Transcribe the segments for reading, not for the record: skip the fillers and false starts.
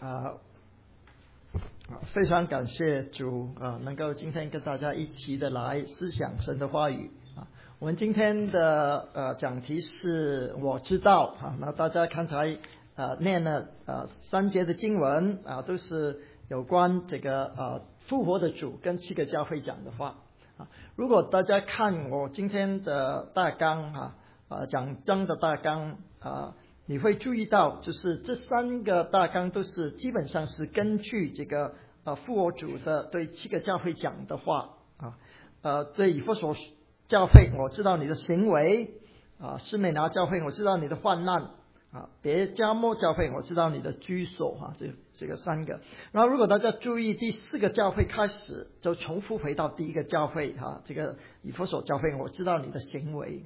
啊，非常感谢主能够今天跟大家一起的来思想神的话语啊。我们今天的讲题是我知道啊，那大家刚才念了3节的经文啊，都是有关这个复活的主跟7个教会讲的话啊。如果大家看我今天的大纲讲章的大纲你会注意到，就是这3个大纲都是基本上是根据这个复活主的对7个教会讲的话对以弗所教会，我知道你的行为士美拿教会，我知道你的患难别迦摩教会，我知道你的居所这个3个。然后如果大家注意第4个教会开始就重复回到第1个教会这个以弗所教会，我知道你的行为。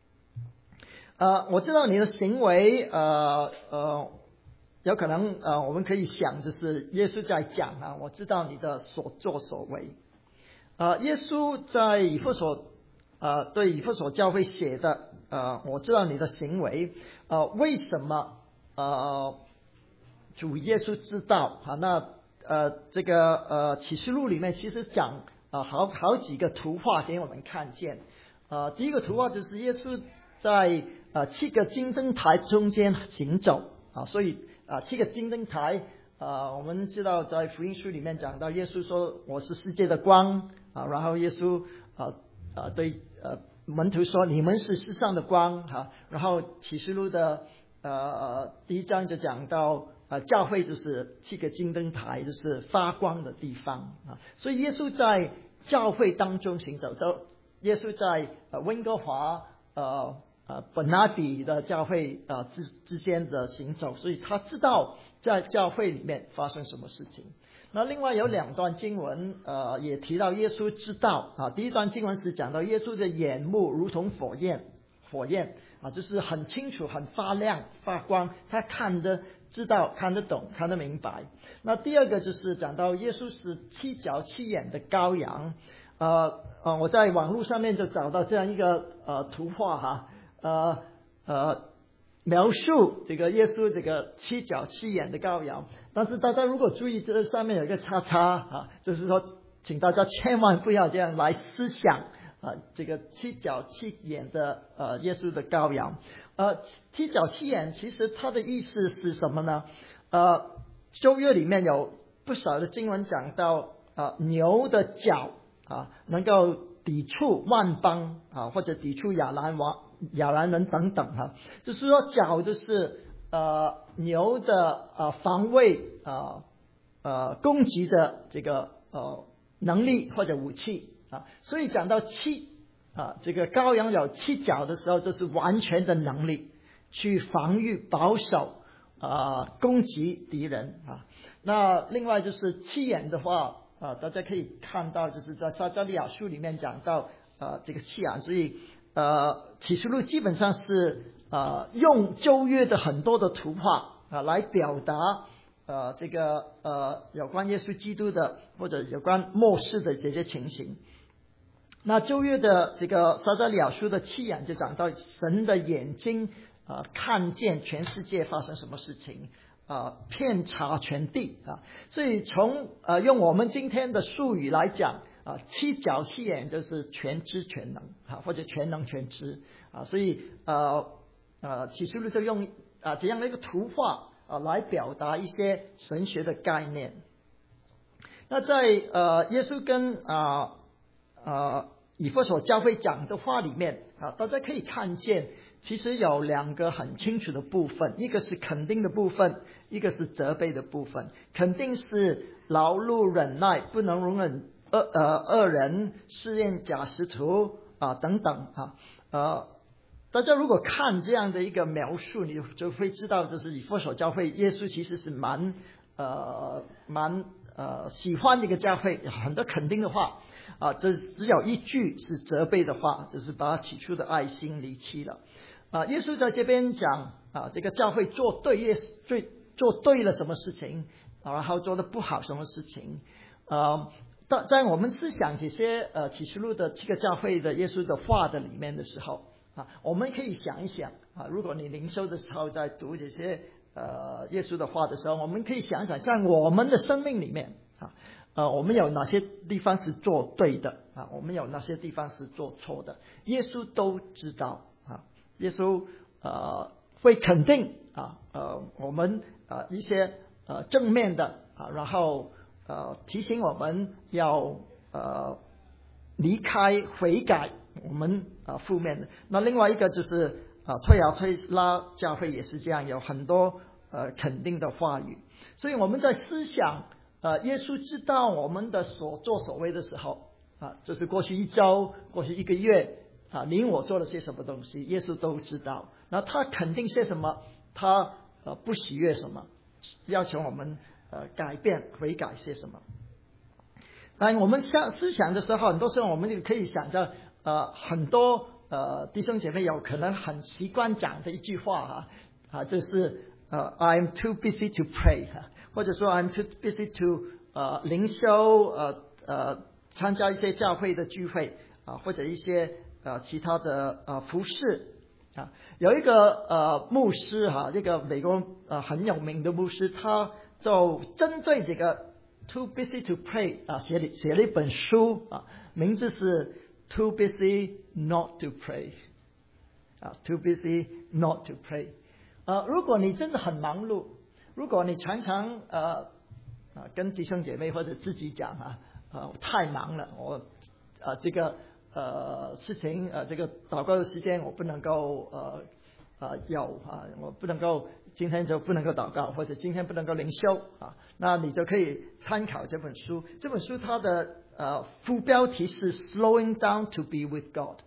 我知道你的行为有可能我们可以想，就是耶稣在讲我知道你的所作所为。耶稣在以弗所对以弗所教会写的我知道你的行为为什么主耶稣知道那这个启示录里面其实讲好几个图画给我们看见。第一个图画就是耶稣在7个金灯台中间行走所以7个金灯台我们知道在福音书里面讲到耶稣说我是世界的光然后耶稣对门徒说你们是世上的光然后启示录的第1章就讲到教会就是7个金灯台，就是发光的地方所以耶稣在教会当中行走，耶稣在温哥华本拿比的教会之间的行走，所以他知道在教会里面发生什么事情。那另外有2段经文也提到耶稣知道第一段经文是讲到耶稣的眼目如同火焰就是很清楚很发亮发光，他看得知道看得懂看得明白。那第2个就是讲到耶稣是7角7眼的羔羊我在网络上面就找到这样一个图画描述这个耶稣这个7角7眼的羔羊，但是大家如果注意这上面有一个叉叉就是说请大家千万不要这样来思想这个7角7眼的耶稣的羔羊7角7眼其实它的意思是什么呢？旧约里面有不少的经文讲到牛的角能够抵触万邦或者抵触亚兰人等等就是说角就是牛的防卫攻击的这个能力或者武器所以讲到这个羔羊有7角的时候，就是完全的能力去防御保守攻击敌人那另外就是7眼的话大家可以看到，就是在撒迦利亚书里面讲到这个7眼，所以启示录基本上是用旧约的很多的图画来表达这个有关耶稣基督的或者有关末世的这些情形。那旧约的这个撒迦利亚书的7眼就讲到神的眼睛看见全世界发生什么事情遍察全地所以从用我们今天的术语来讲7角7眼就是全知全能或者全能全知所以启示录就用这样的一个图画来表达一些神学的概念。那在耶稣跟以弗所教会讲的话里面大家可以看见其实有2个很清楚的部分，一个是肯定的部分，一个是责备的部分。肯定是劳碌忍耐，不能容忍恶人，试验假使徒等等大家如果看这样的一个描述，你就会知道就是以弗所教会耶稣其实是蛮喜欢这个教会，很多肯定的话这只有一句是责备的话，就是把起初的爱心离弃了耶稣在这边讲这个教会做对了什么事情然后做的不好什么事情在我们思想这些启示录的7个教会的耶稣的话的里面的时候我们可以想一想如果你灵修的时候在读这些耶稣的话的时候，我们可以想想，在我们的生命里面我们有哪些地方是做对的我们有哪些地方是做错的，耶稣都知道耶稣会肯定我们一些正面的然后提醒我们要离开悔改我们负面的。那另外一个就是推雅推拉教会也是这样，有很多肯定的话语。所以我们在思想耶稣知道我们的所作所为的时候就是过去一周过去一个月你我做了些什么东西，耶稣都知道。那他肯定些什么，他不喜悦什么，要求我们改变悔改些什么。当我们思想的时候，很多时候我们就可以想着很多弟兄姐妹有可能很习惯讲的一句话就是I'm too busy to pray 或者说 I'm too busy to 灵修参加一些教会的聚会或者一些其他的服饰有一个牧师这个美国很有名的牧师，他就针对这个 too busy to pray 写了一本书名字是 too busy not to pray too busy not to pray 如果你真的很忙碌，如果你常常跟弟兄姐妹或者自己讲太忙了，我这个事情这个祷告的时间我不能够我不能够今天就不能够祷告，或者今天不能够灵修那你就可以参考这本书。这本书它的副标题是 Slowing Down to be with God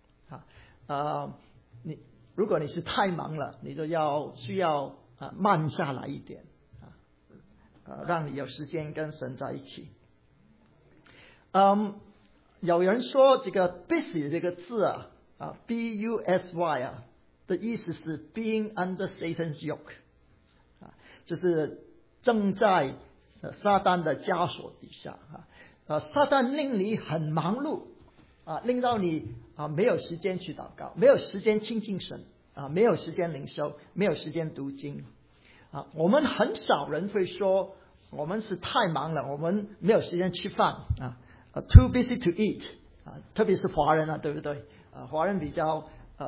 如果你是太忙了，你就需要慢下来一点让你有时间跟神在一起。有人说这个 busy 这个字busy 的意思是 being under Satan's yoke 就是正在撒旦的枷锁底下撒旦令你很忙碌令到你没有时间去祷告，没有时间亲近神没有时间灵修，没有时间读经我们很少人会说我们是太忙了，我们没有时间吃饭too busy to eat 特别是华人对不对华人比较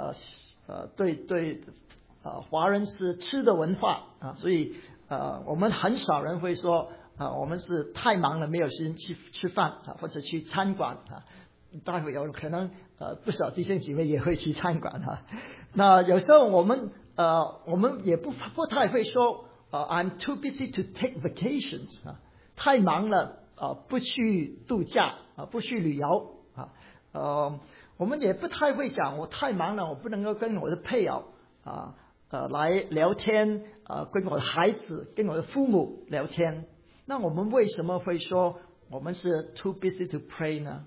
对华人是吃的文化所以我们很少人会说我们是太忙了没有时间去吃饭或者去餐馆待会有可能不少弟兄姐妹也会去餐馆那有时候我们也不太会说I'm too busy to take vacations 太忙了不去度假不去旅游我们也不太会讲我太忙了，我不能够跟我的配偶来聊天跟我的孩子跟我的父母聊天。那我们为什么会说我们是 too busy to pray 呢？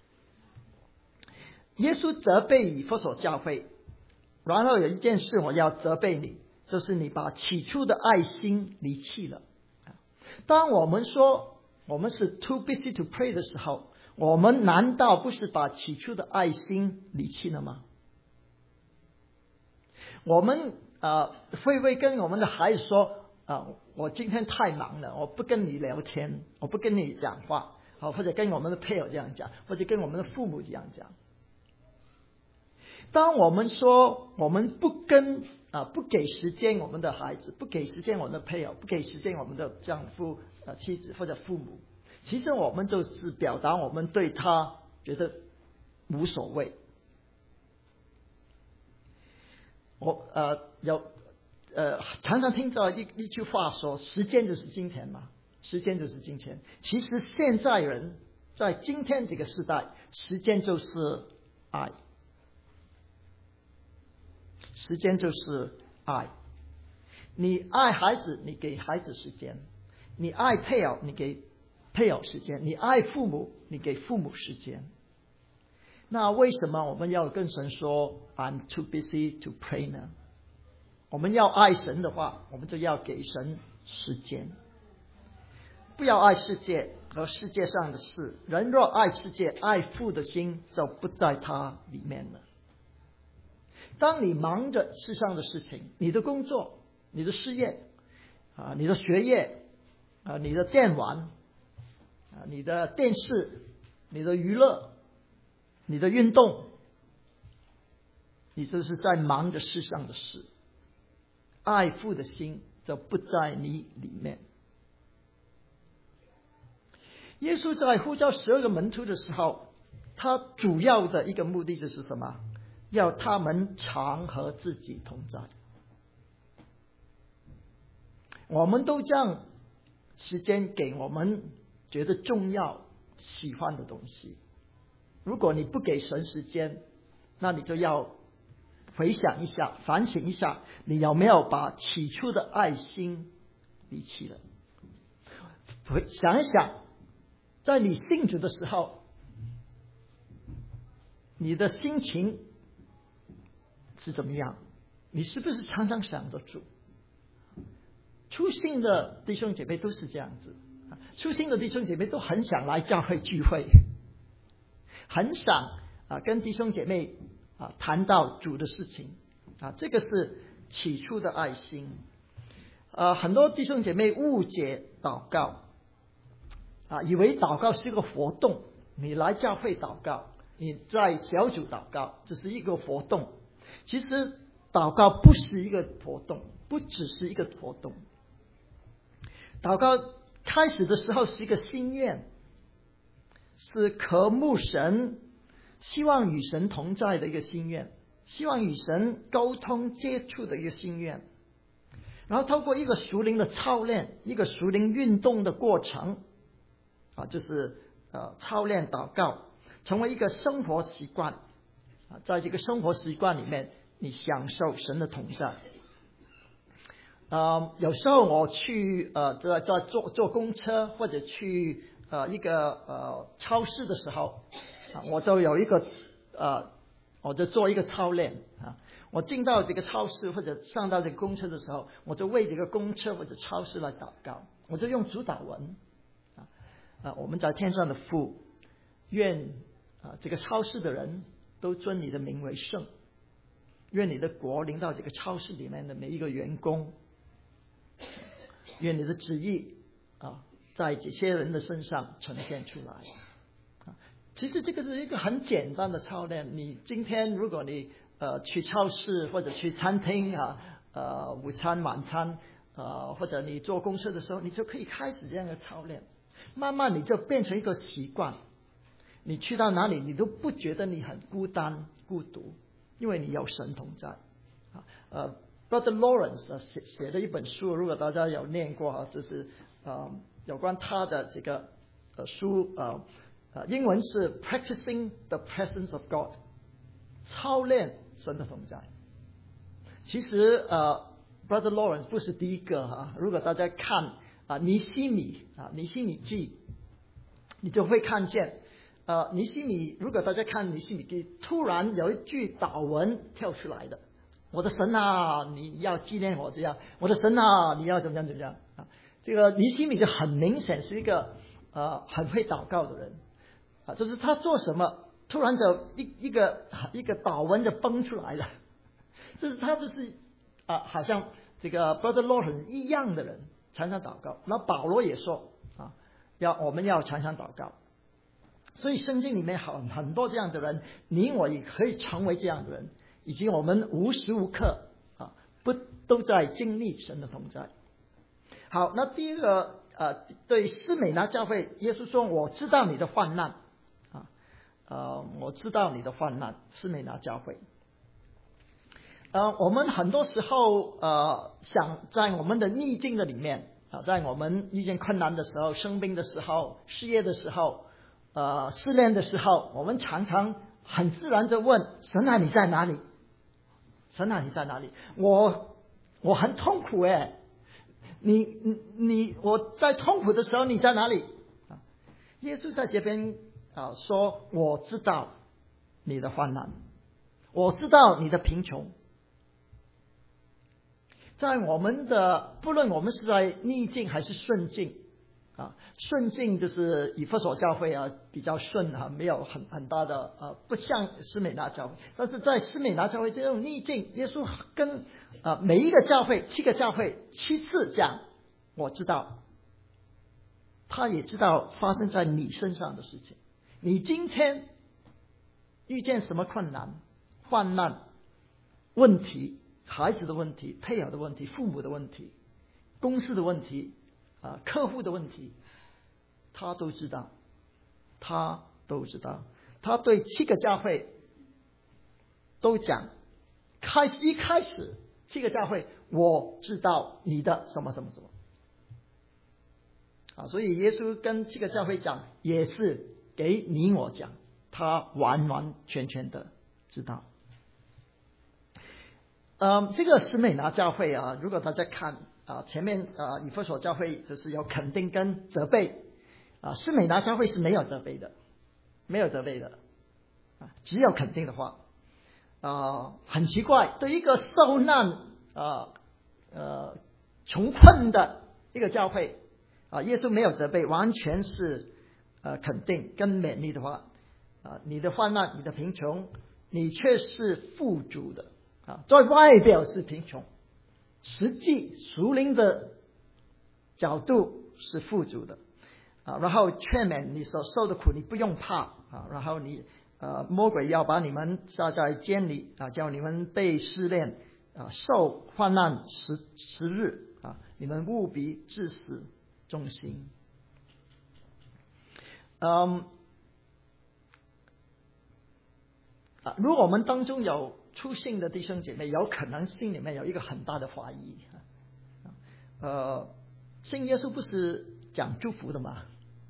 耶稣责备以弗所教会，然后有一件事我要责备你，就是你把起初的爱心离弃了。当我们说我们是 too busy to pray 的时候，我们难道不是把起初的爱心离弃了吗？我们会不会跟我们的孩子说我今天太忙了，我不跟你聊天，我不跟你讲话或者跟我们的配偶这样讲，或者跟我们的父母这样讲。当我们说我们不给时间我们的孩子，不给时间我们的配偶，不给时间我们的丈夫妻子或者父母，其实我们就是表达我们对他觉得无所谓。我常常听到一句话说时间就是金钱嘛，时间就是金钱。其实现在人在今天这个时代，时间就是爱，时间就是爱。你爱孩子，你给孩子时间；你爱配偶，你给配偶时间；你爱父母，你给父母时间。那为什么我们要跟神说 I'm too busy to pray 呢？我们要爱神的话，我们就要给神时间，不要爱世界和世界上的事。人若爱世界，爱父的心就不在他里面了。当你忙着世上的事情，你的工作， 你的事业啊，你的学业啊，你的电玩啊，你的电视，你的娱乐，你的运动，你这是在忙着世上的事，爱父的心就不在你里面。耶稣在呼召12个门徒的时候，他主要的一个目的就是什么？要他们常和自己同在。我们都将时间给我们觉得重要、喜欢的东西。如果你不给神时间，那你就要回想一下、反省一下，你有没有把起初的爱心离弃了？想一想，在你信主的时候，你的心情是怎么样？你是不是常常想着主？初信的弟兄姐妹都是这样子，初信的弟兄姐妹都很想来教会聚会，很想跟弟兄姐妹谈到主的事情这个是起初的爱心。很多弟兄姐妹误解祷告以为祷告是一个活动，你来教会祷告，你在小组祷告，这是一个活动。其实祷告不是一个活动，不只是一个活动。祷告开始的时候是一个心愿，是渴慕神，希望与神同在的一个心愿，希望与神沟通接触的一个心愿。然后透过一个属灵的操练，一个属灵运动的过程就是操练祷告，成为一个生活习惯在这个生活习惯里面，你享受神的同在。有时候我去在坐公车或者去一个超市的时候我就有一个我就做一个操练我进到这个超市或者上到这个公车的时候，我就为这个公车或者超市来祷告，我就用主祷文我们在天上的父，愿这个超市的人都尊你的名为圣，愿你的国临到这个超市里面的每一个员工，愿你的旨意在这些人的身上呈现出来其实这个是一个很简单的操练。你今天如果你去超市或者去餐厅午餐晚餐或者你坐公车的时候，你就可以开始这样的操练，慢慢你就变成一个习惯。你去到哪里你都不觉得你很孤单孤独，因为你有神同在Brother Lawrence 写的一本书，如果大家有念过就是有关他的这个书英文是 Practicing the Presence of God， 操练神的同在。其实Brother Lawrence 不是第一个如果大家看尼希米记，你就会看见尼希米，如果大家看尼希米记，突然有一句祷文跳出来的，我的神你要纪念我这样，我的神你要怎么样这个尼希米就很明显是一个很会祷告的人就是他做什么突然就一个祷文就蹦出来了，他就是好像这个 Brother Lawrence 一样的人，常常祷告。那保罗也说我们要常常祷告。所以圣经里面很多这样的人，你我也可以成为这样的人，以及我们无时无刻不都在经历神的同在。好，那第一个对士美拿教会，耶稣说我知道你的患难我知道你的患难，士美拿教会。我们很多时候想在我们的逆境的里面在我们遇见困难的时候，生病的时候，失业的时候失恋的时候，我们常常很自然地问神你在哪里？神你在哪里？我很痛苦我在痛苦的时候你在哪里耶稣在这边说我知道你的患难，我知道你的贫穷。在我们的不论我们是在逆境还是顺境顺境就是以弗所教会比较顺没有很大的不像斯美拿教会，但是在斯美拿教会这种逆境，耶稣跟每一个教会7个教会7次讲，我知道，他也知道发生在你身上的事情。你今天遇见什么困难、患难、问题，孩子的问题、配偶的问题、父母的问题、公司的问题客户的问题，他都知道，他对7个教会都讲，一开始7个教会，我知道你的什么什么什么所以耶稣跟7个教会讲，也是给你我讲，他完完全全的知道。这个斯美拿教会如果大家看前面以弗所教会就是有肯定跟责备斯美拿教会是没有责备的，只有肯定的话很奇怪，对一个受难穷困的一个教会耶稣没有责备，完全是肯定跟勉励的话你的患难，你的贫穷，你却是富足的在外表是贫穷，实际属灵的角度是富足的然后劝勉你所受的苦你不用怕然后你魔鬼要把你们下在监里叫你们被试炼受患难10日你们务必至死忠心。如果我们当中有初信的弟兄姐妹，有可能心里面有一个很大的怀疑信耶稣不是讲祝福的吗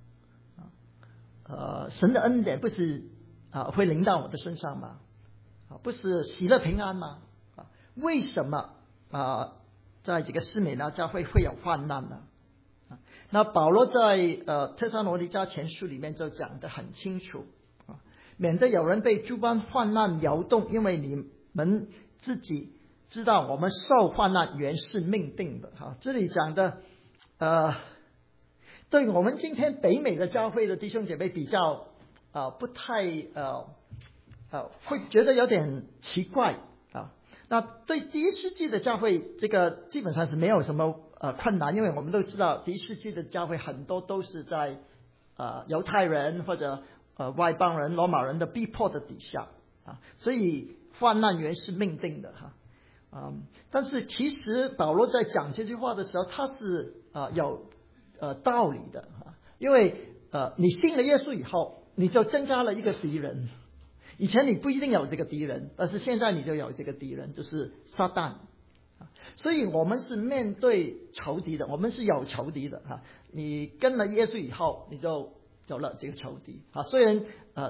神的恩典不是会临到我的身上吗不是喜乐平安吗为什么在这个斯美拿教会会有患难呢那保罗在特撒罗尼迦前书里面就讲得很清楚免得有人被诸般患难摇动，因为你们自己知道我们受患难原是命定的这里讲的对我们今天北美的教会的弟兄姐妹比较不太会觉得有点奇怪那对第1世纪的教会这个基本上是没有什么困难，因为我们都知道第1世纪的教会很多都是在犹太人或者外邦人罗马人的逼迫的底下所以患难原是命定的但是其实保罗在讲这句话的时候，他是有道理的因为你信了耶稣以后，你就增加了一个敌人。以前你不一定有这个敌人，但是现在你就有这个敌人，就是撒旦所以我们是面对仇敌的，我们是有仇敌的你跟了耶稣以后，你就有了这个仇敌虽然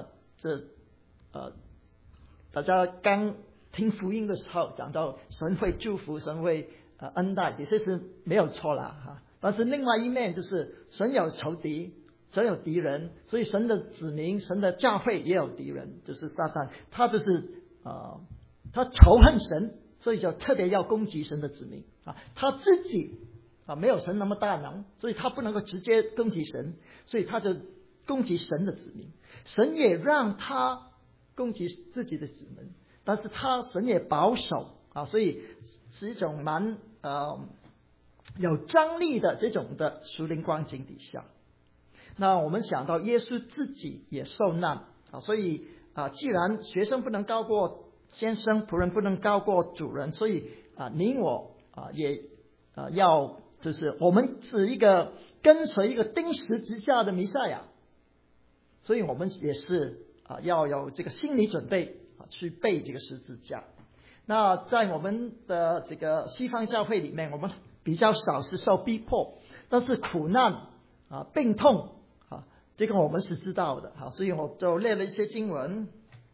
大家刚听福音的时候讲到神会祝福，神会恩待，这些是没有错啦但是另外一面就是神有仇敌，神有敌人，所以神的子民，神的教会也有敌人，就是撒旦。他就是他仇恨神，所以就特别要攻击神的子民他自己没有神那么大能，所以他不能够直接攻击神，所以他就攻击神的子民。神也让他攻击自己的子民，但是神也保守所以是一种蛮有张力的这种的属灵光景底下。那我们想到耶稣自己也受难所以既然学生不能高过先生，仆人不能高过主人，所以你我也要就是我们是一个跟随一个钉十字架的弥赛亚，所以我们也是要有这个心理准备去背这个十字架。那在我们的这个西方教会里面，我们比较少是受逼迫，但是苦难病痛这个我们是知道的所以我就列了一些经文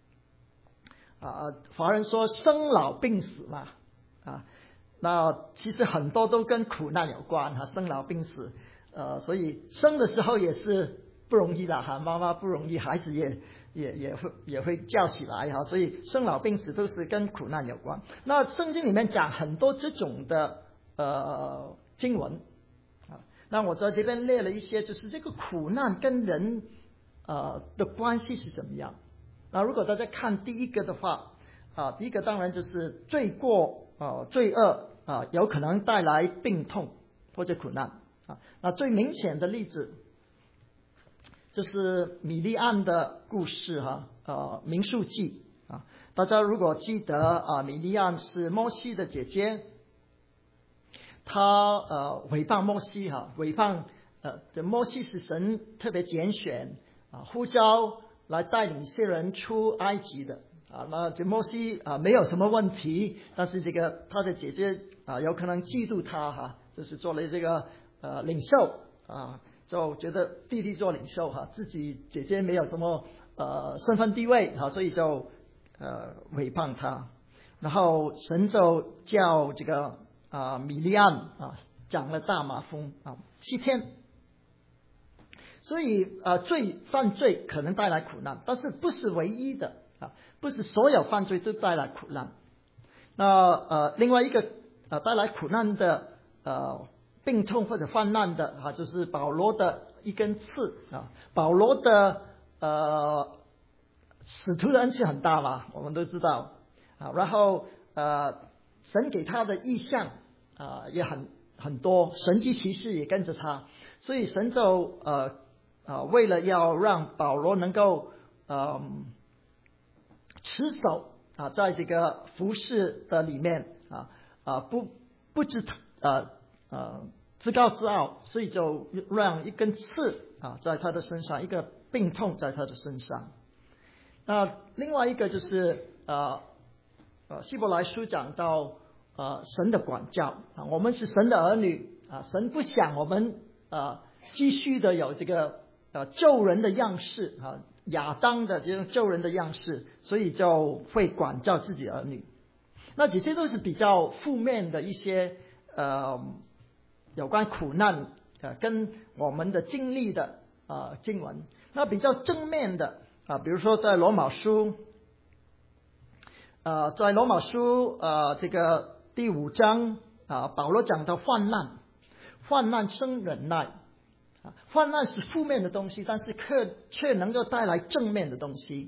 华人说生老病死嘛那其实很多都跟苦难有关生老病死所以生的时候也是不容易的妈妈不容易，孩子也会叫起来所以生老病死都是跟苦难有关。那圣经里面讲很多这种的经文那我在这边列了一些，就是这个苦难跟人的关系是怎么样。那如果大家看第一个的话，第一个当然就是罪过罪恶有可能带来病痛或者苦难那最明显的例子就是米利暗的故事民数记大家如果记得米利暗是摩西的姐姐，她诽谤摩西诽谤摩西是神特别拣选呼召来带领一些人出埃及的那这摩西没有什么问题，但是这个他的姐姐有可能嫉妒他就是做了这个领袖就觉得弟弟做领袖自己姐姐没有什么身份地位所以就诽谤他，然后神就叫这个米利暗长了大麻风7天。所以犯罪可能带来苦难，但是不是唯一的不是所有犯罪都带来苦难。那另外一个带来苦难的病痛或者患难的就是保罗的一根刺保罗的使徒的恩赐很大嘛，我们都知道然后神给他的意象也很多，神迹奇事也跟着他，所以神就为了要让保罗能够持守在这个服事的里面不自高自傲，所以就让一根刺在他的身上，一个病痛在他的身上。那另外一个就是希伯来书讲到神的管教我们是神的儿女神不想我们继续的有这个救人的样式亚当的这种救人的样式，所以就会管教自己的儿女。那这些都是比较负面的一些有关苦难跟我们的经历的经文。那比较正面的比如说在罗马书这个第5章保罗讲到患难生忍耐患难是负面的东西，但是却能够带来正面的东西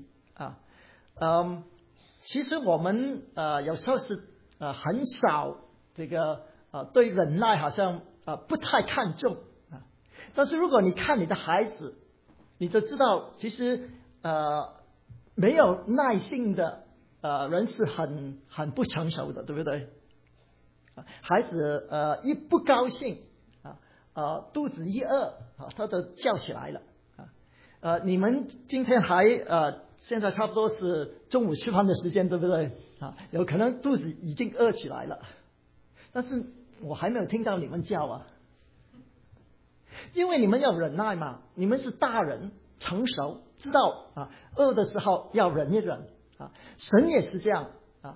其实我们有时候是很少这个对忍耐好像不太看重但是如果你看你的孩子，你就知道其实没有耐性的人是很不成熟的，对不对？孩子一不高兴肚子一饿他就叫起来了你们今天现在差不多是中午吃饭的时间，对不对有可能肚子已经饿起来了，但是我还没有听到你们叫因为你们要忍耐嘛，你们是大人成熟，知道饿的时候要忍一忍神也是这样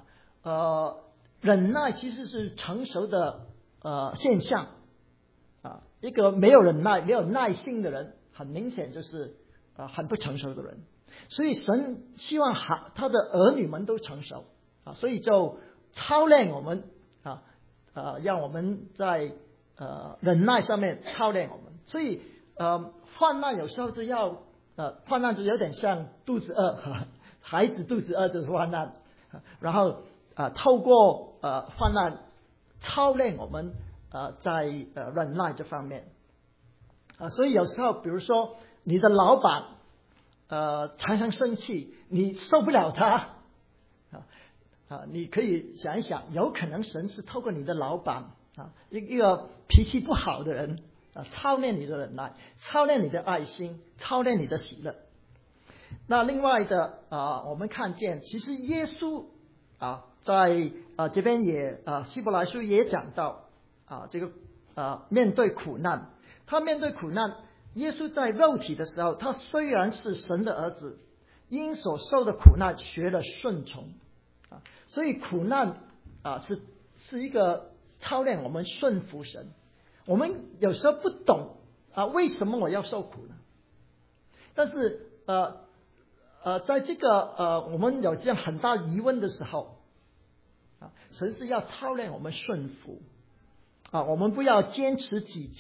忍耐其实是成熟的现象一个没有忍耐没有耐性的人，很明显就是很不成熟的人。所以神希望他的儿女们都成熟所以就操练我们让我们在忍耐上面操练我们。所以患难有时候是要患难就有点像肚子饿孩子肚子饿就是患难然后透过患难操练我们在忍耐这方面所以有时候比如说你的老板常常生气，你受不了他你可以想一想，有可能神是透过你的老板一个脾气不好的人操练你的忍耐，操练你的爱心，操练你的喜乐。那另外的我们看见其实耶稣在这边也希伯来书也讲到这个面对苦难，他面对苦难，耶稣在肉体的时候，他虽然是神的儿子，因所受的苦难学了顺从所以苦难是一个操练我们顺服神。我们有时候不懂为什么我要受苦呢？但是在这个我们有这样很大疑问的时候神是要操练我们顺服我们不要坚持己见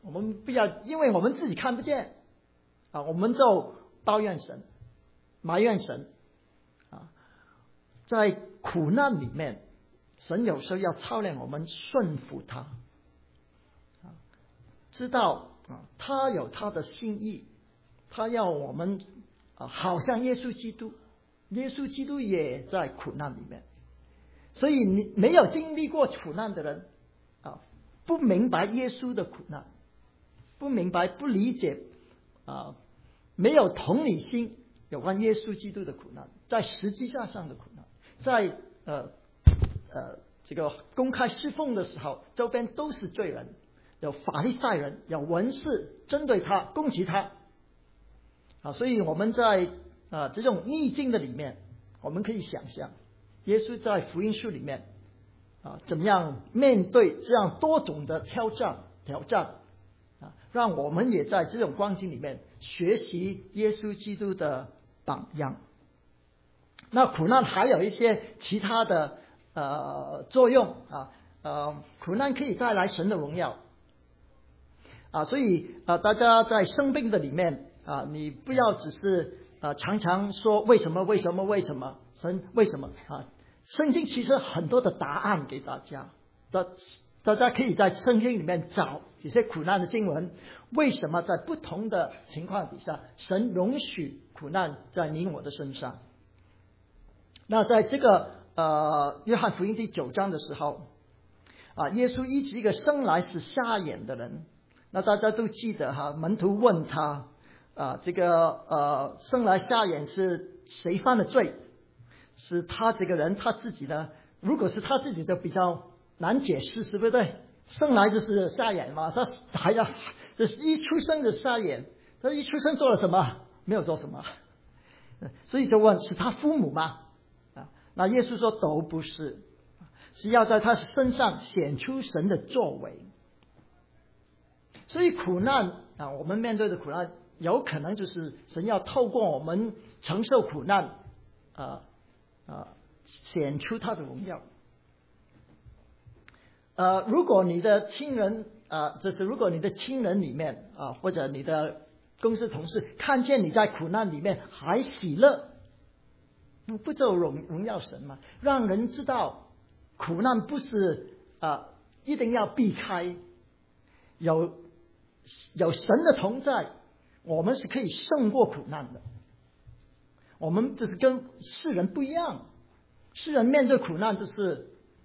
我们不要因为我们自己看不见啊，我们就抱怨神、埋怨神啊。在苦难里面，神有时候要操练我们顺服他啊，知道啊，他有他的心意，他要我们啊，好像耶稣基督，耶稣基督也在苦难里面。所以你没有经历过苦难的人啊，不明白耶稣的苦难，不明白、不理解啊，没有同理心有关耶稣基督的苦难，在十字架上的苦难，在这个公开侍奉的时候，周边都是罪人，有法利赛人，有文士针对他、攻击他啊。所以我们在这种逆境的里面，我们可以想象耶稣在福音书里面啊，怎么样面对这样多种的挑战啊，让我们也在这种光景里面学习耶稣基督的榜样。那苦难还有一些其他的作用啊，苦难可以带来神的荣耀啊，所以大家在生病的里面啊，你不要只是常常说为什么神为什么啊？圣经其实很多的答案给大家，大家可以在圣经里面找这些苦难的经文，为什么在不同的情况底下，神容许苦难在你我的身上。那在这个约翰福音第9章的时候啊，耶稣医治一个生来是瞎眼的人。那大家都记得哈，门徒问他这个生来瞎眼是谁犯的罪？是他这个人他自己呢？如果是他自己就比较难解释，是不对？生来就是瞎眼嘛，他还要就是一出生就瞎眼，他一出生做了什么？没有做什么，所以就问是他父母吗？那耶稣说都不是，是要在他身上显出神的作为。所以苦难啊，我们面对的苦难有可能就是神要透过我们承受苦难显出他的荣耀。如果你的亲人就是如果你的亲人里面或者你的公司同事看见你在苦难里面还喜乐，不就荣耀神吗？让人知道苦难不是一定要避开，有神的同在，我们是可以胜过苦难的。我们就是跟世人不一样，世人面对苦难就是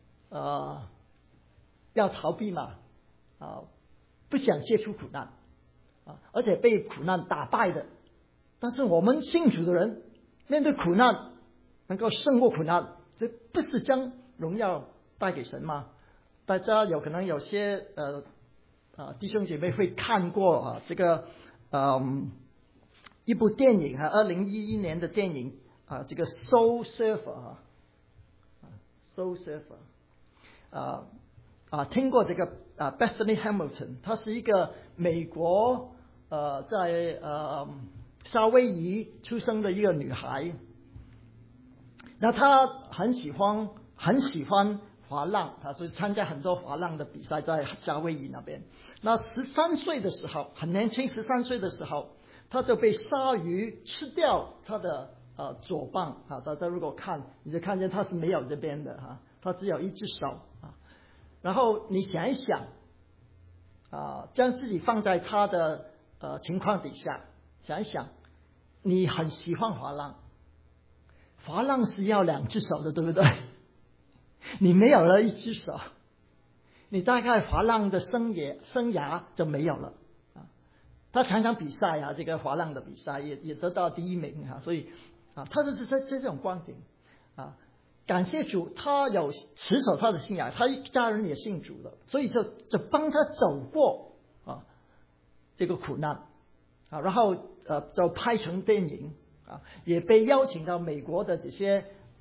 要逃避嘛，不想接触苦难而且被苦难打败的。但是我们信主的人面对苦难能够胜过苦难，这不是将荣耀带给神吗？大家有可能有些弟兄姐妹会看过这个一部电影2011年的电影这个 Soul Surfer Soul Surfer 听过这个Bethany Hamilton， 她是一个美国在夏威夷出生的一个女孩。那她很喜欢滑浪，所以参加很多滑浪的比赛，在夏威夷那边。那13岁的时候，很年轻，13岁的时候，她就被鲨鱼吃掉她的左膀大家如果看，你就看见她是没有这边的她只有一只手然后你想一想将自己放在她的情况底下，想一想，你很喜欢滑浪，滑浪是要2只手的，对不对？你没有了一只手，你大概滑浪的生涯就没有了他常常比赛这个滑浪的比赛也得到第1名所以他就是在这种光景感谢主，他有持守他的信仰，他一家人也信主了，所以就帮他走过这个苦难然后就拍成电影也被邀请到美国的这些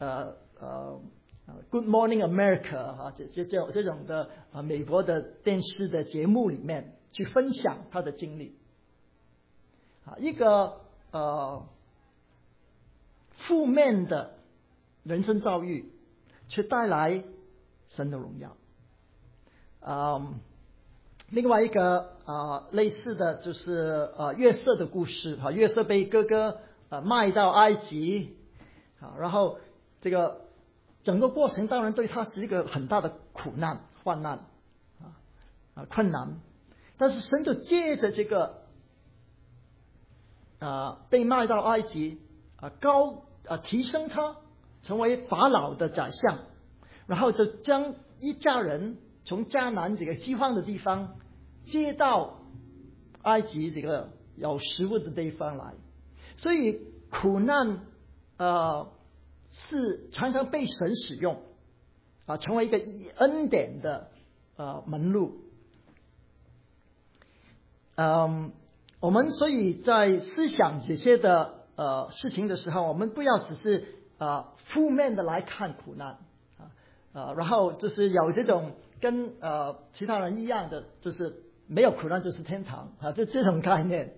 Good Morning America 这种的美国的电视的节目里面去分享他的经历一个负面的人生遭遇却带来神的荣耀另外一个类似的就是约瑟的故事啊，约瑟被哥哥卖到埃及啊，然后这个整个过程当然对他是一个很大的苦难、患难困难，但是神就借着这个被卖到埃及提升他成为法老的宰相，然后就将一家人从迦南这个饥荒的地方接到埃及这个有食物的地方来，所以苦难是常常被神使用成为一个恩典的门路。我们所以在思想这些的事情的时候，我们不要只是负面的来看苦难然后就是有这种跟其他人一样的，就是没有苦难就是天堂就这种概念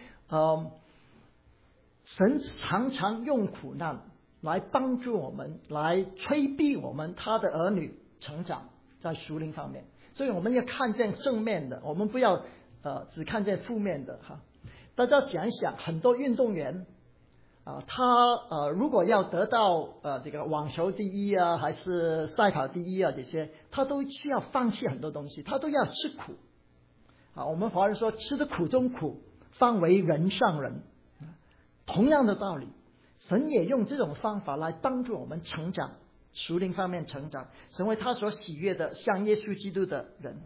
神常常用苦难来帮助我们，来催逼我们他的儿女成长在属灵方面，所以我们要看见正面的，我们不要只看见负面的大家想一想，很多运动员他如果要得到这个网球第一还是赛跑第一这些，他都需要放弃很多东西，他都要吃苦我们华人说吃的苦中苦，方为人上人。同样的道理，神也用这种方法来帮助我们成长，属灵方面成长，成为他所喜悦的像耶稣基督的人。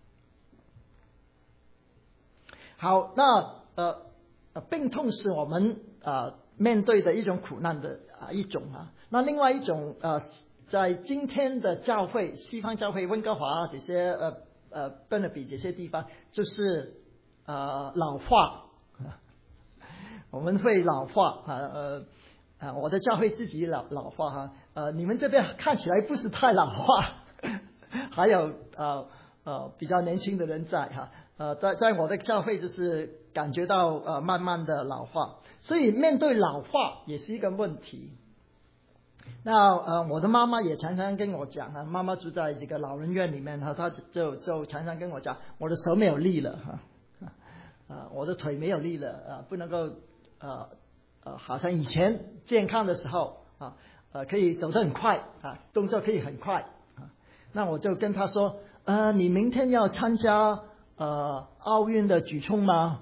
好，那病痛是我们面对的一种苦难的一种那另外一种在今天的教会，西方教会温哥华这些奔尔比这些地方，就是老化我们会老化我的教会自己老化你们这边看起来不是太老化还有比较年轻的人在在我的教会就是感觉到慢慢的老化，所以面对老化也是一个问题。那我的妈妈也常常跟我讲妈妈住在这个老人院里面她就常常跟我讲，我的手没有力了我的腿没有力了不能够好像以前健康的时候可以走得很快动作可以很快那我就跟她说你明天要参加奥运的举重吗？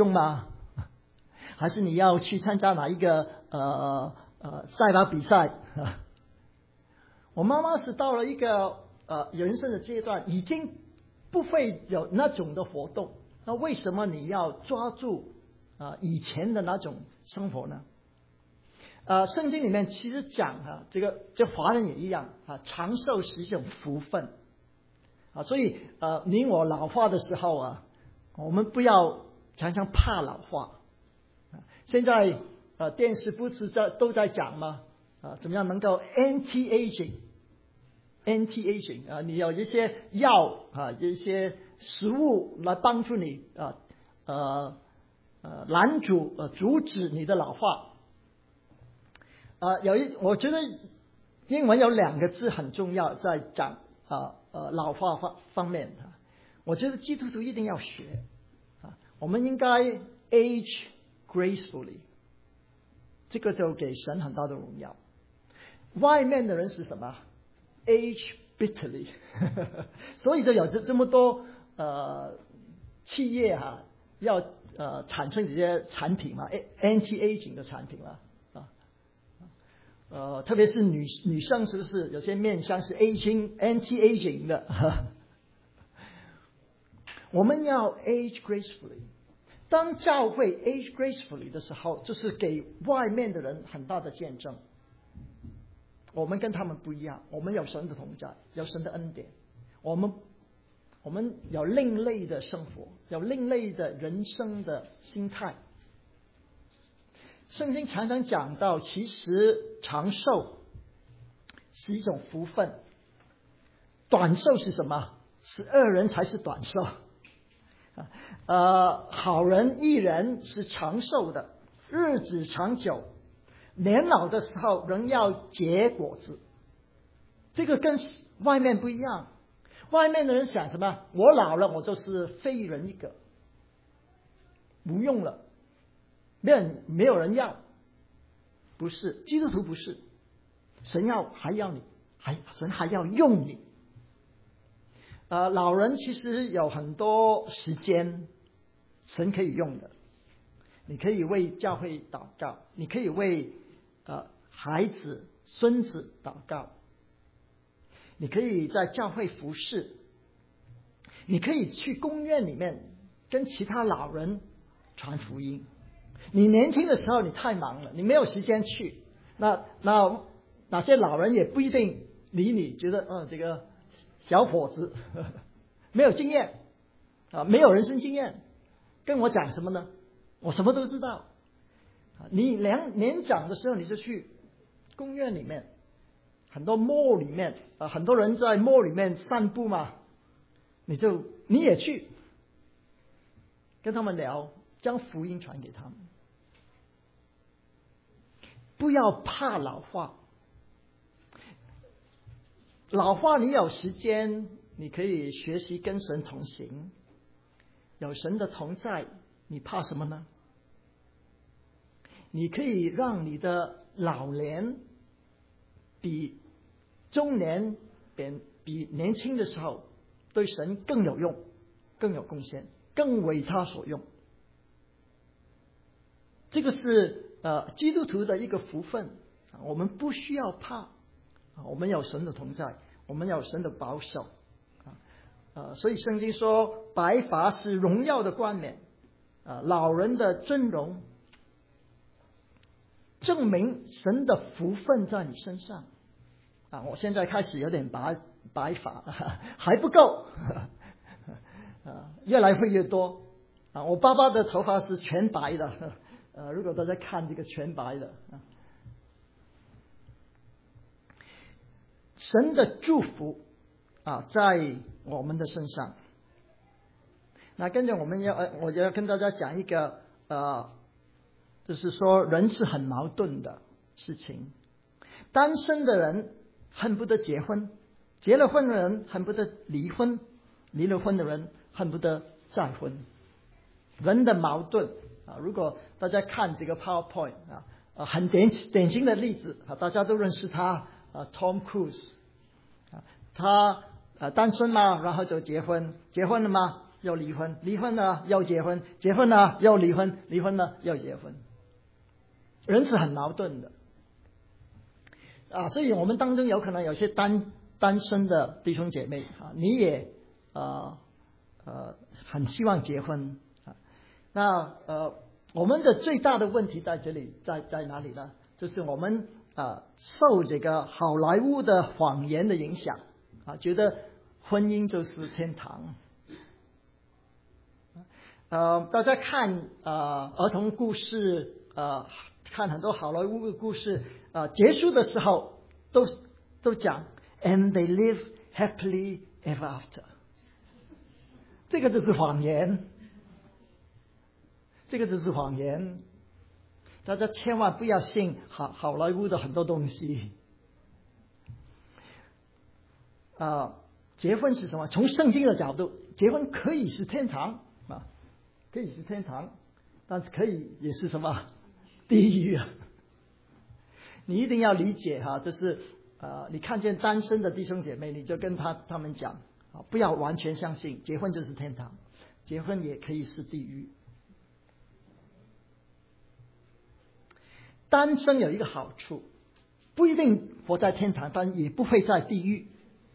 还是你要去参加哪一个赛跑比赛我妈妈是到了一个人生的阶段，已经不会有那种的活动，那为什么你要抓住以前的那种生活呢？圣经里面其实讲这华人也一样长寿是一种福分所以你我老化的时候我们不要常常怕老化现在电视不是都在讲吗怎么样能够 anti-aging 你有一些药有一些食物来帮助你阻止你的老化我觉得英文有2个字很重要，在讲老化方面我觉得基督徒一定要学我们应该 age gracefully， 这个就给神很大的荣耀。外面的人是什么 age bitterly 所以就有这么多企业要产生这些产品嘛 anti-aging 的产品了特别是女生是不是有些面向是 anti-aging 的我们要 age gracefully。 当教会 age gracefully 的时候，就是给外面的人很大的见证，我们跟他们不一样，我们有神的同在，有神的恩典，我们有另类的生活，有另类的人生的心态。圣经常常讲到，其实长寿是一种福分，短寿是什么？是恶人才是短寿好人义人是长寿的，日子长久，年老的时候仍要结果子。这个跟外面不一样， 外面的人想什么？我老了，我就是废人一个，无用了，没有人要。不是，基督徒不是，神还要你，神还要用你。老人其实有很多时间，神可以用的。你可以为教会祷告，你可以为孩子、孙子祷告，你可以在教会服侍，你可以去公园里面跟其他老人传福音。你年轻的时候你太忙了，你没有时间去，那些老人也不一定理你，觉得这个小伙子没有经验没有人生经验，跟我讲什么呢？我什么都知道。你年长的时候你就去公园里面，很多 mall 里面很多人在 mall 里面散步嘛，你也去跟他们聊，将福音传给他们。不要怕老化，老化你有时间，你可以学习跟神同行，有神的同在，你怕什么呢？你可以让你的老年比中年比年轻的时候对神更有用，更有贡献，更为他所用。这个是基督徒的一个福分，我们不需要怕，我们有神的同在，我们有神的保守所以圣经说白发是荣耀的冠冕老人的尊荣，证明神的福分在你身上我现在开始有点白发还不够越来会越多我爸爸的头发是全白的如果大家看这个全白的神的祝福在我们的身上。那跟着我要跟大家讲一个就是说人是很矛盾的事情。单身的人恨不得结婚，结了婚的人恨不得离婚，离了婚的人恨不得再婚。人的矛盾如果大家看这个 PowerPoint 很典型的例子大家都认识他Tom Cruise 他单身嘛，然后就结婚，结婚了嘛又离婚，离婚了又结婚，结婚了又离婚，离婚了又结婚。人是很矛盾的所以我们当中有可能有些单身的弟兄姐妹你也很希望结婚那我们的最大的问题在这里，在哪里呢？就是我们受这个好莱坞的谎言的影响觉得婚姻就是天堂。大家看儿童故事看很多好莱坞的故事结束的时候都讲 and they live happily ever after， 这个就是谎言，这个就是谎言。大家千万不要信好莱坞的很多东西结婚是什么？从圣经的角度，结婚可以是天堂可以是天堂，但是可以也是什么地狱你一定要理解就是你看见单身的弟兄姐妹，你就跟他们讲不要完全相信结婚就是天堂，结婚也可以是地狱。单身有一个好处，不一定活在天堂，但也不会在地狱。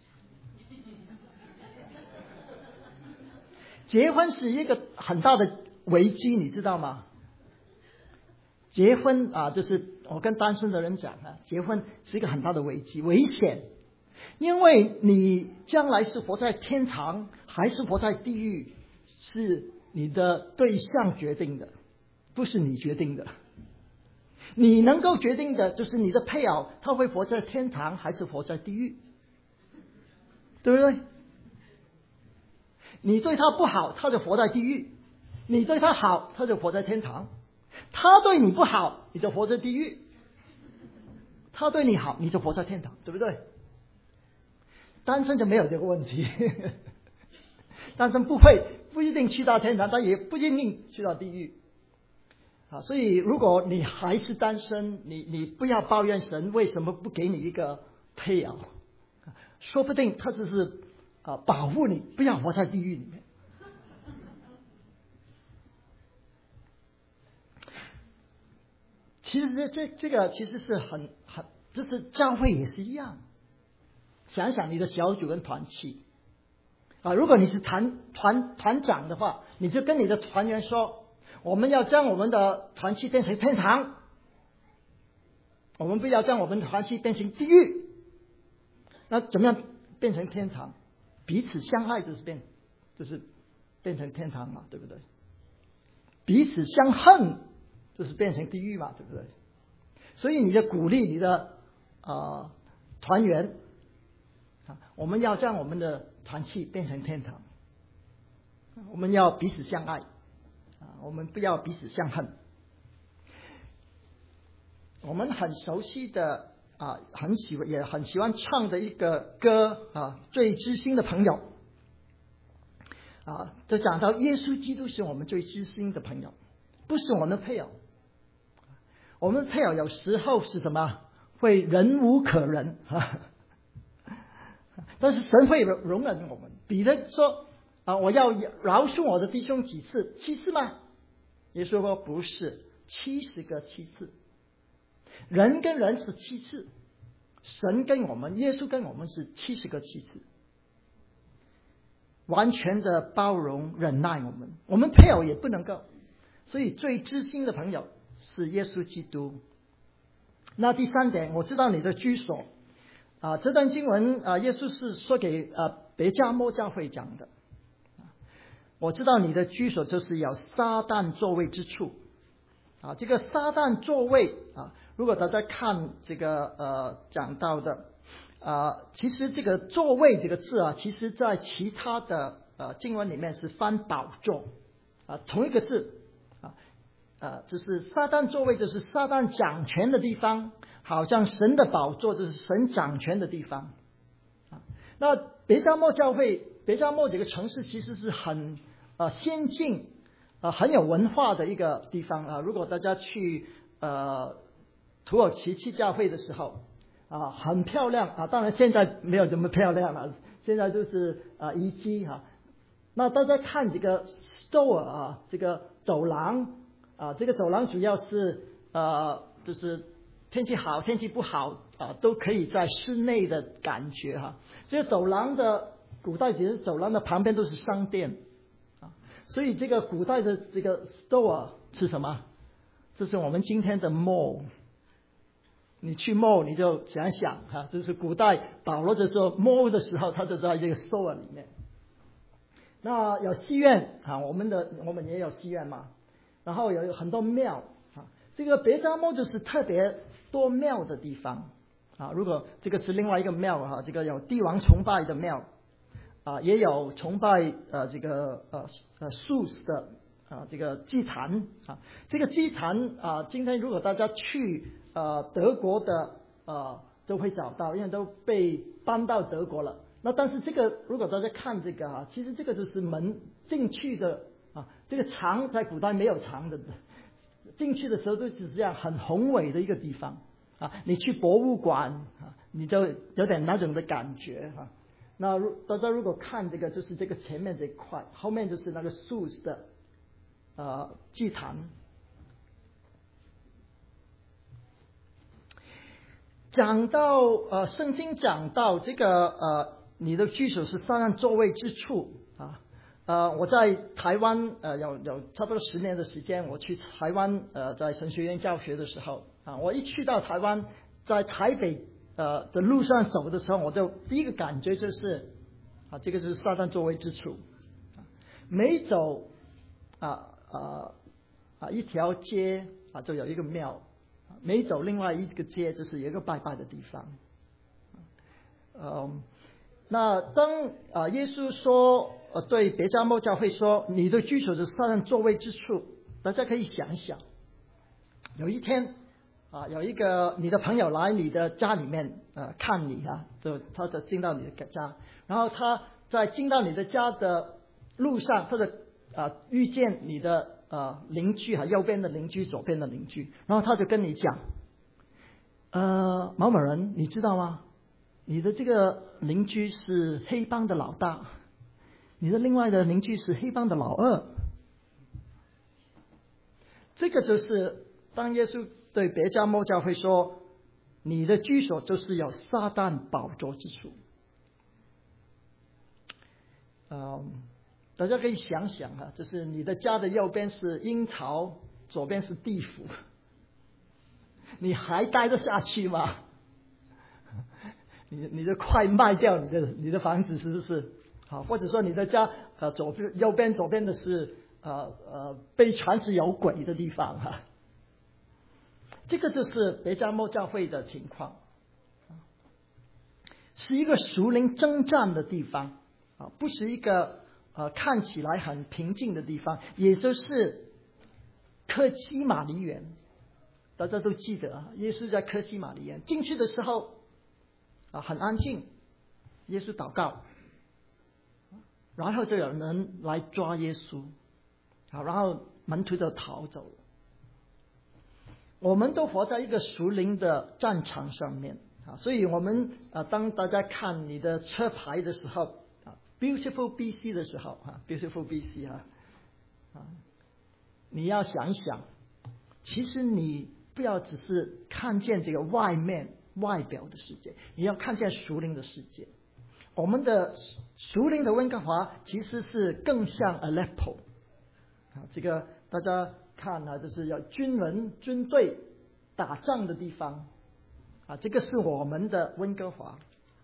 结婚是一个很大的危机，你知道吗？结婚就是我跟单身的人讲结婚是一个很大的危机，危险。因为你将来是活在天堂还是活在地狱，是你的对象决定的，不是你决定的。你能够决定的就是你的配偶他会活在天堂还是活在地狱，对不对？你对他不好他就活在地狱，你对他好他就活在天堂。他对你不好你就活在地狱，他对你好你就活在天堂，对不对？ 单身就没有这个问题。单身不一定去到天堂，但也不一定去到地狱。所以如果你还是单身，你不要抱怨神为什么不给你一个配偶，说不定他只是保护你不要活在地狱里面。其实这个其实是很就是教会也是一样。想想你的小组跟团契如果你是团长的话，你就跟你的团员说，我们要将我们的团契变成天堂，我们不要将我们的团契变成地狱。那怎么样变成天堂？彼此相爱就是变成天堂嘛，对不对？彼此相恨就是变成地狱嘛，对不对？所以你就鼓励你的团员我们要将我们的团契变成天堂，我们要彼此相爱我们不要彼此相恨。我们很熟悉的也很喜欢唱的一个歌最知心的朋友就讲到耶稣基督是我们最知心的朋友，不是我们的配偶。我们的配偶有时候是什么？会忍无可忍但是神会容忍我们。彼得说我要饶恕我的弟兄几次？7次吗？耶稣说不是，70个7次。人跟人是7次，神跟我们耶稣跟我们是70个7次，完全的包容忍耐我们。我们配偶也不能够。所以最知心的朋友是耶稣基督。那第3点，我知道你的居所这段经文耶稣是说给别迦摩教会讲的。我知道你的居所就是有撒旦座位之处这个撒旦座位如果大家看这个讲到的其实这个座位这个字其实在其他的经文里面是翻宝座同一个字就是撒旦座位就是撒旦掌权的地方，好像神的宝座就是神掌权的地方那别迦摩教会，别迦摩这个城市其实是很先进很有文化的一个地方如果大家去土耳其去教会的时候很漂亮当然现在没有这么漂亮了，现在都是遗迹那大家看这个 store 这个走廊这个走廊主要是就是天气好天气不好都可以在室内的感觉这个走廊的古代其实走廊的旁边都是商店所以这个古代的这个 store 是什么？这是我们今天的 mall。你去 mall 你就想想就是古代保罗的时候 mall 的时候他就在这个 store 里面。那有戏院我们也有戏院嘛，然后有很多庙这个别迦摩就是特别多庙的地方如果这个是另外一个庙这个有帝王崇拜的庙也有崇拜这个素的这个祭坛这个祭坛今天如果大家去德国的都会找到，因为都被搬到德国了。那但是这个如果大家看这个其实这个就是门进去的这个墙在古代没有墙的，进去的时候都是这样很宏伟的一个地方你去博物馆你就有点那种的感觉那大家如果看这个就是这个前面这一块，后面就是那个树的祭坛。讲到圣经讲到这个你的居所是撒旦座位之处我在台湾有差不多10年的时间，我去台湾在神学院教学的时候我一去到台湾，在台北的路上走的时候，我就第一个感觉就是这个就是撒旦座位之处每走一条街就有一个庙，每走另外一个街就是有一个拜拜的地方那当耶稣说对别迦摩教会说你的居所是撒旦座位之处，大家可以想一想，有一天有一个你的朋友来你的家里面看你他就进到你的家，然后他在进到你的家的路上，他就遇见你的邻居右边的邻居，左边的邻居，然后他就跟你讲，某某人，你知道吗？你的这个邻居是黑帮的老大，你的另外的邻居是黑帮的老二。这个就是当耶稣对别迦摩教会说，你的居所就是有撒旦宝座之处。大家可以想想就是你的家的右边是阴曹，左边是地府，你还待得下去吗？你就快卖掉你的房子，是不是？好，或者说你的家右边左边的是被传是有鬼的地方这个就是别迦摩教会的情况，是一个属灵征战的地方不是一个看起来很平静的地方，也就是客西马尼园。大家都记得耶稣在客西马尼园进去的时候很安静，耶稣祷告，然后就有人来抓耶稣，然后门徒就逃走了。我们都活在一个属灵的战场上面所以我们当大家看你的车牌的时候Beautiful BC 的时候Beautiful BC 你要想一想，其实你不要只是看见这个外表的世界，你要看见属灵的世界。我们的属灵的温哥华其实是更像 Aleppo 这个大家看就是有军队打仗的地方这个是我们的温哥华。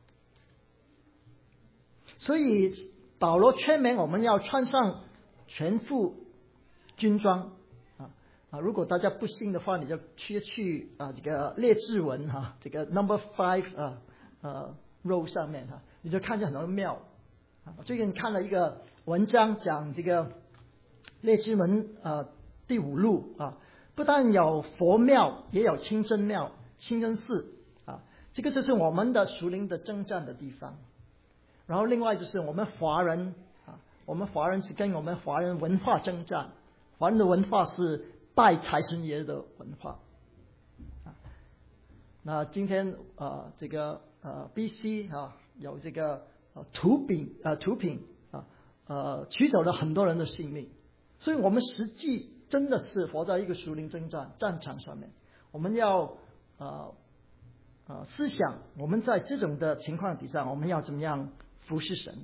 所以保罗劝勉我们要穿上全副军装如果大家不信的话，你就去这个列治文这个 Number 5 row 上面你就看见很多庙最近看了一个文章讲这个列治文第5路不但有佛庙，也有清真庙、清真寺这个就是我们的属灵的征战的地方。然后另外就是我们华人是跟我们华人文化征战，华人的文化是拜财神爷的文化那今天这个BC 有这个毒品取走了很多人的性命，所以我们实际真的是活在一个属灵征战战场上面。我们要思想我们在这种的情况底下，我们要怎么样服侍神。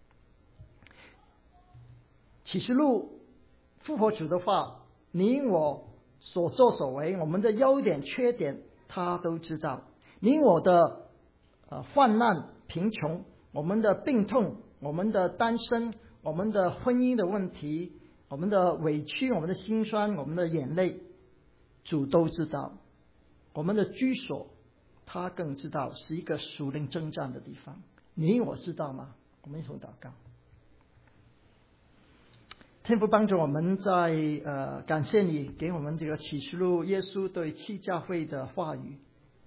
启示录复活主的话，你我所作所为，我们的优点缺点他都知道，你我的患难贫穷，我们的病痛，我们的单身，我们的婚姻的问题，我们的委屈，我们的辛酸，我们的眼泪，主都知道。我们的居所他更知道，是一个属灵征战的地方。你我知道吗？我们一同祷告。天父帮助我们在感谢你给我们这个启示录耶稣对七教会的话语。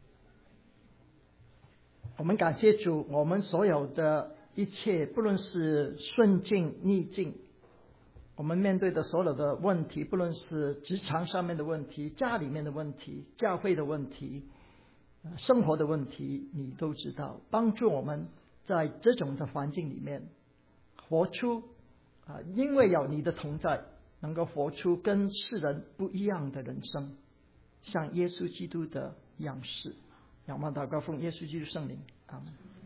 我们感谢主，我们所有的一切，不论是顺境逆境，我们面对的所有的问题，不论是职场上面的问题，家里面的问题，教会的问题，生活的问题，你都知道。帮助我们在这种的环境里面活出因为有你的同在，能够活出跟世人不一样的人生，像耶稣基督的样式。仰望祷告奉耶稣基督圣名，阿们。